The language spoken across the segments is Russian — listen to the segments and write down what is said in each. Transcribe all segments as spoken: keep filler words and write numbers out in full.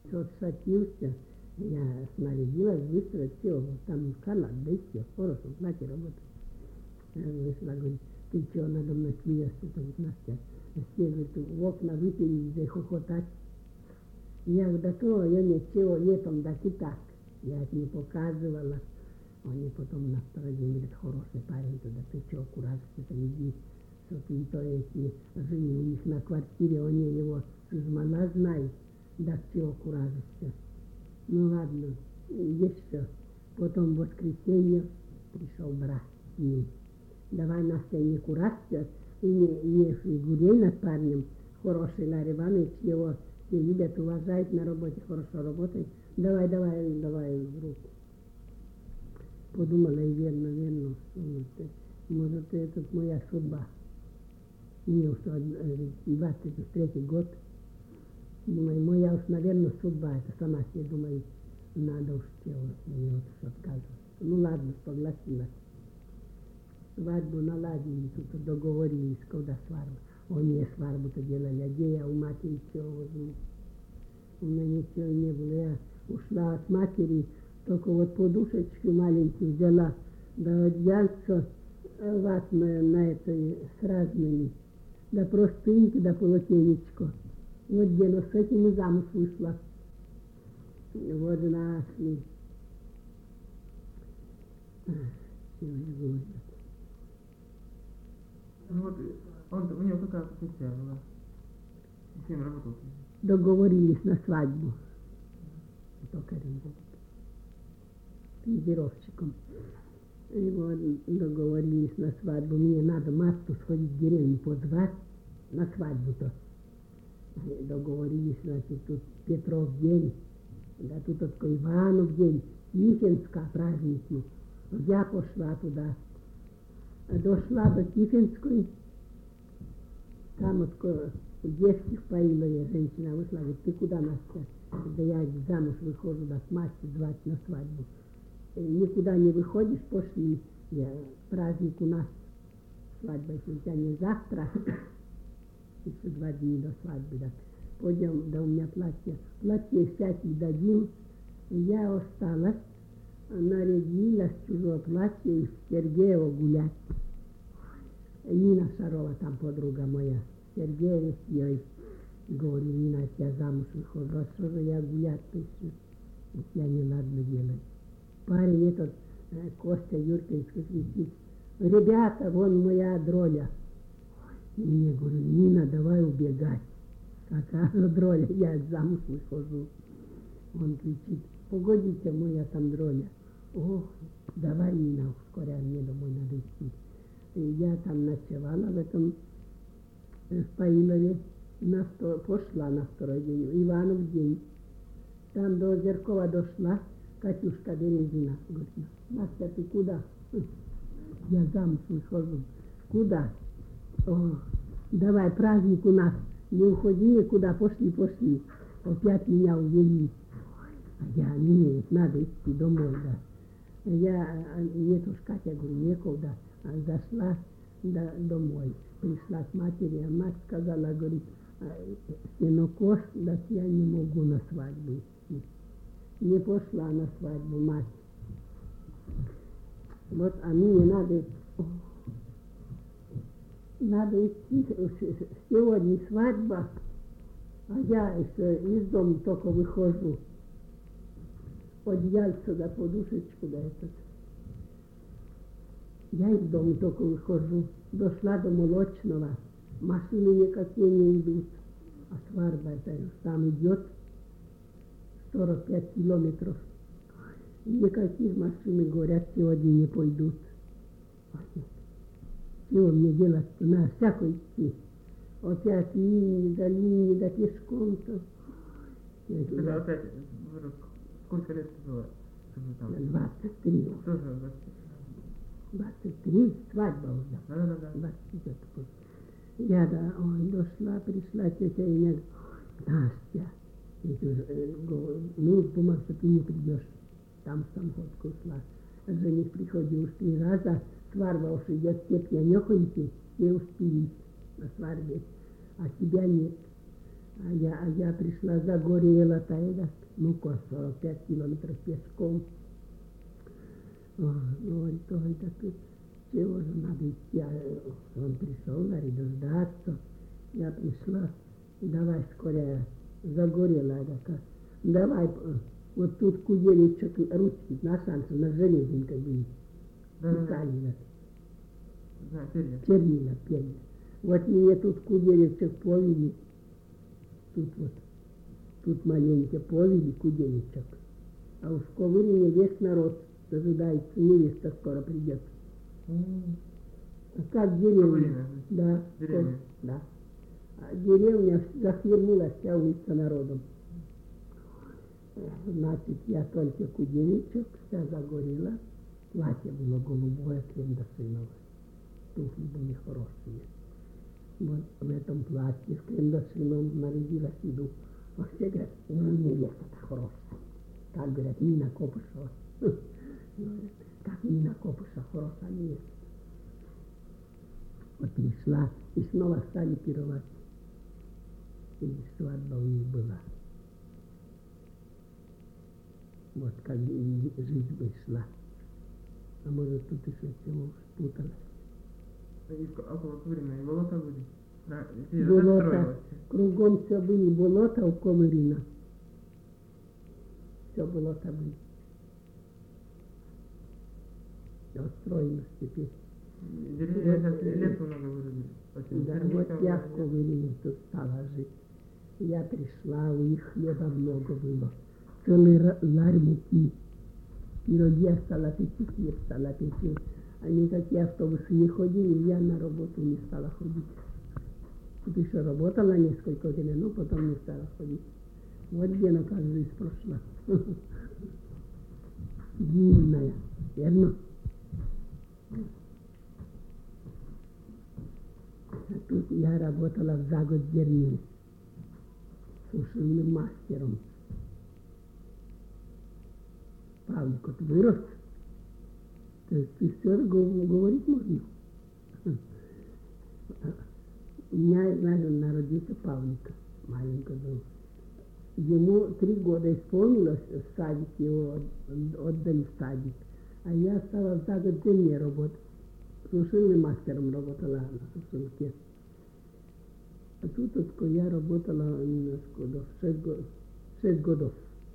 тот сатился, я снарядилась быстро, все, там канат, да и все, хорошо, платье работает. Вышла, говорит, ты что, надо мной смеешься, это вот Настя. Все, говорит, в окна выпили, да хохотать. Я говорю, да то, я ничего, летом, да и так. Я это не показывала. Они потом на второй день говорят, хороший парень, туда ты что, куражишься, иди. Что ты то эти жили у них на квартире, они его жмана знают, да чего куражишься. Ну ладно, есть все. Потом в воскресенье пришел брат с ним. Давай, Настя, не куражься и не, не фигурей над парнем. Хороший Ларий Иванович, его все любят, уважают на работе, хорошо работает. Давай, давай, давай в руку. Подумала и верно, верно, может, это моя судьба. Мне уже двадцать третий год. Думаю, моя уж, наверное, судьба. Это сама себе думаю, надо уж делать. Мне вот уж отказывать. Ну ладно, согласилась. Свадьбу наладили, тут договорились, когда свадьба. Они свадьбу-то делали, а где я у матери чего возьму? У меня ничего не было. Я ушла от матери, только вот подушечку маленькую взяла, да одеяльце ватное на этой с разными, да простынки, да полотенечко. Вот где, но с этим и замуж вышла. Вот нашли. Ну вот, он, у него какая профессия была? Кем работал? Договорились на свадьбу. Токарем был. Пензировщиком. И вот договорились на свадьбу. Мне надо Масту сходить в деревню позвать на свадьбу-то. Договорились, значит, тут Петров день, да тут такой Иванов день, Тифинска праздники. Я пошла туда. Дошла до Тифинской, там вот девских поила я, женщина вышла, говорит, ты куда, Настя? Да я замуж выхожу, да с Настей звать на свадьбу. Никуда не выходишь, пошли. Я, праздник у нас, свадьба, если у тебя не завтра, еще два дня до свадьбы, да. Пойдем, да у меня платье, платье всякие дадим. Я осталась, нарядилась чужое платье из Сергеева гулять. Нина Шарова, там подруга моя, Сергеев ей, говорю, Нина, я замуж выхожу, а что же я гулять пишу? Я не ладно делаю. Парень этот, Костя Юркович, кричит, ребята, вон моя дроля. И мне говорю, Нина, давай убегать. Какая дроля, я замуж выхожу. Он кричит, погодите, моя там дроля. Ох, давай, Нина, скоро мне домой надо идти. И я там ночевала в этом в Паилове, на втор... пошла на второй день, Иванов день. Там до Зеркова дошла, Катюшка Березина. Говорит, Настя, ты куда? Я замуж выхожу. Куда? О, давай, праздник у нас. Не уходи никуда, пошли, пошли. Опять меня увели. А я, нет, надо идти домой, да. Я, нет уж, Катя, говорю, некуда. Зашла да, домой. Пришла к матери, а мать сказала, говорит, сынок, да я не могу на свадьбу идти. Не пошла на свадьбу мать. Вот, а мне надо, надо идти, сегодня свадьба, а я еще из дома только выхожу. Одеяльце да подушечку да этот. Я из дома только выхожу. Дошла до Молочного, машины никакие не идут, а свадьба это там идет сорок пять километров. Никаких машин, говорят, сегодня не пойдут. Чего мне делать-то? На всякую идти. Опять линии, да линии, да пешком-то. Это опять, сколько лет было? двадцать три. Тоже двадцать три, свадьба уже. Да, да, да. двадцать четыре. Я, да, ой, дошла, пришла тетя и мне, Настя, ну, думал, что ты не придешь. Там в Самходку ушла. Жених приходил уж три раза, свадьба уж идет, все пьянехоньки, все успели на свадьбе, а тебя нет. А я, а я пришла, загорела тогда, ну, сорок пять километров пешком. О, говорит, ой, да тут чего же надо идти? А он пришел, говорит, дождаться. Я пришла, давай скорее, загорела, такая. Давай, вот тут кузнечик, ручки на шансе, на железинке были. Писали, Да, перья. чернила, перья. Вот мне тут кузнечик повели, тут вот, тут маленько повели кузнечик. А уж в Ковырине весь народ дожидается, невеста скоро придет. М, А как деревня? Ковырина. Да. Деревня. Да. А деревня захлебнулась вся улица народом. Значит, я только кузнечик, вся загорела. Платье было голубое, крем-дошиновое. Туфли были хорошие. Вот в этом платье с крем-дошином нарядилась, иду. А все говорят, ну, невеста-то хорошая. Так говорят, Нина Копышева. Говорят, как Нина Копышева, хорошая невеста. Вот пришла, и снова стали пировать. И свадьба у них была. Вот как жизнь вышла. А может, тут еще чего спуталось. И в- около Ковырина и болота были. Да, и Болота. застроилось. Кругом все были болота у Ковырина. Все болота были. Отстроилось теперь. И Деревья, Вот, сейчас э, лесу много вырубили. Очень Да, черника, вот я в лес. Ковырине тут стала жить. Я пришла, у них хлеба много было. Целый ра- ларь муки. Пироги я стала печь, хлеб стала печь. А никакие автобусы не ходили, я на работу не стала ходить. Тут еще работала несколько лет, но потом не стала ходить. Вот где она как жизнь прошла. Длинная, верно? А тут я работала в Загодзерне сушильным мастером. Павлик, ты вырос? Ты, ты все говорить можно? У меня, знаешь, народился Павлик, маленький был. Ему три года исполнилось, в садике его от- отдали в садик. А я стала в Загодзерне работать. Сушильным мастером работала на сушилке. А тут вот я работала немножко, годов, шесть, го- шесть годов.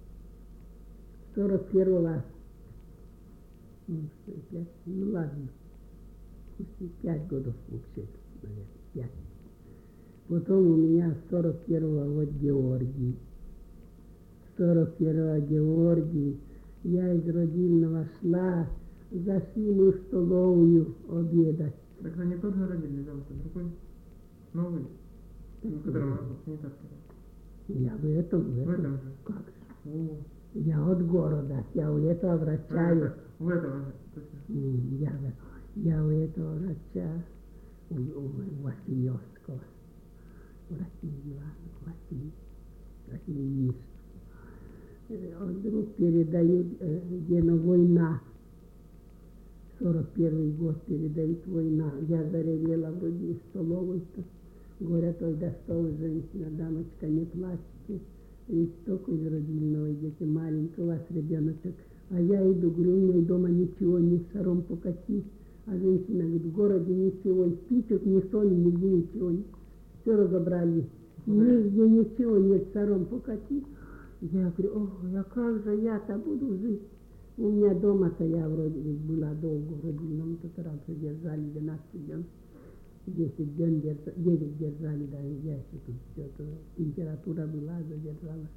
сорок первого, ну, что, пять, ну ладно, пусть пять годов вообще, наверное, пять. Потом у меня сорок первого вот Георгий. сорок первого Георгий. Я из родильного шла, зашли мы в столовую обедать. Так они тот же родили, да, вот другой. Новый. В котором работал санитарка. Я в этом, в В этом. этом же. Как же? О, Я от города, я у этого а, врача, это, у этого же, точно. м, я, в- я у этого врача, у, у Василевского, Василий Иванович, Василий, Василий Ильич. Э, Он вдруг передают, э, где на война, сорок первый год передают война. Я заревела вроде из столовой-то. Говорят, ой, да что вы, женщина, дамочка, не плачьте. Ведь только из родильного идете, маленький у вас ребеночек. А я иду, говорю, у меня дома ничего, ни шаром покатить. А женщина говорит, в городе ничего, и спичек, ни соли, нигде ничего. Все разобрали. Нигде ничего нет, шаром покатить. Я говорю, ох, а как же я-то буду жить? У меня дома-то я вроде ведь была долго в родильном, тут раньше держали двенадцать дней. десять дней держали, девять держали, да, я еще тут все-то, температура была, задержалась.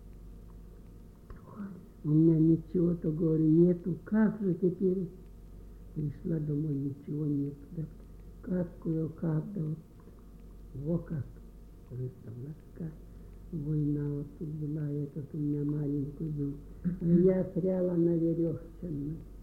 У меня ничего-то, говорю, нету, как же теперь? Пришла домой, ничего нету, да, как кое-как, да, во как, представляешь, как война вот тут была, этот у меня маленький был, а я пряла на веревке.